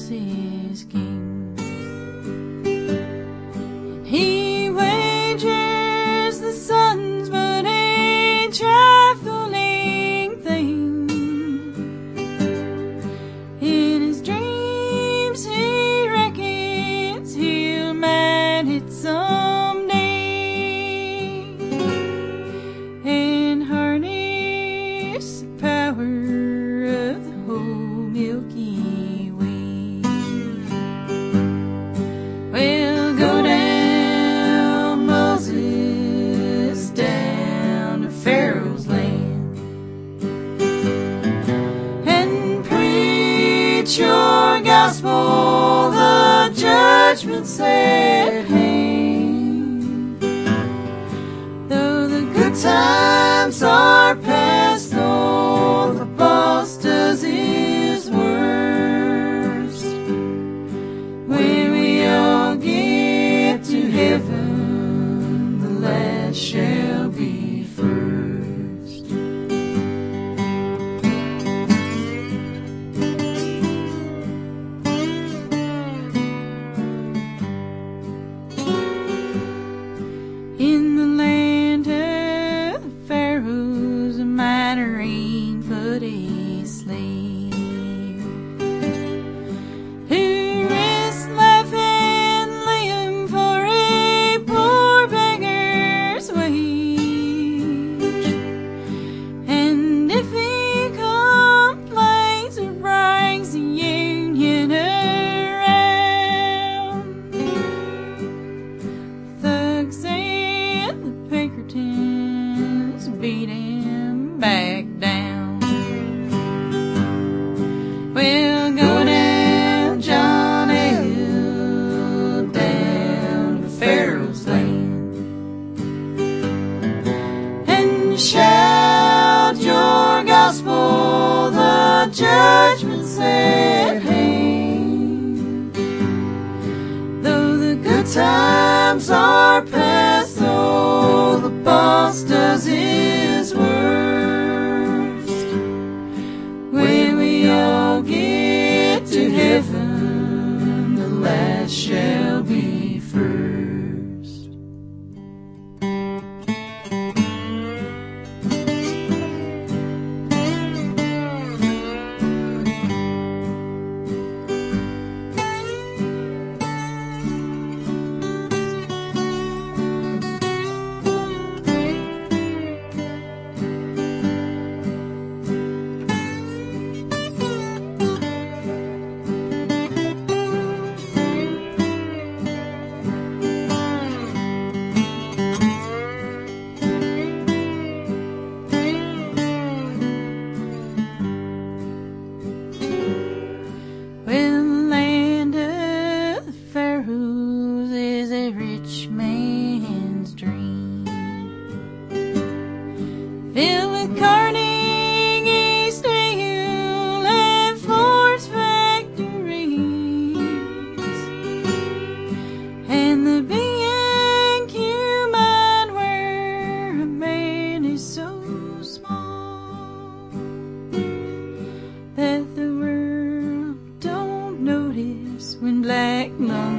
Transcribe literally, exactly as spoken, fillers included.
calls his king. He wagers the sun's but a trifling thing. In his dreams he reckons he'll man it someday and harness the power of the whole Milky Way. Well, go down, Moses, down to Pharaoh's land, and preach your gospel, the judgment's at hand. Though the good times are past, though the boss does his worst, when we all get to heaven, the last shall be first. In the land of the Pharaohs, a miner ain't but a slave who risks life and limb for a poor beggar's wage. And if he complains or brings the union around, thugs and the Pinkertons beat him back down. Well, go down, John L., down to Pharaoh's land, and shout your gospel, the judgment's at hand. Though the good times are past, though the boss does his worst, when we all get to heaven, the last shall be first. Well, the land of the Pharaohs is a rich man's dream, filled with Carnegie Steel and Ford's factories, and the B and Q mine where a man is so small that the world don't notice when black lung